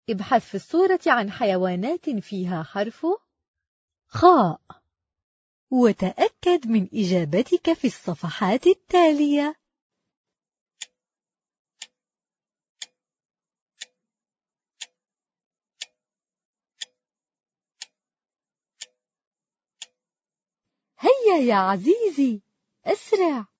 ابحث في الصورة عن حيوانات فيها حرف خاء، وتأكد من إجابتك في الصفحات التالية. هيا يا عزيزي، أسرع.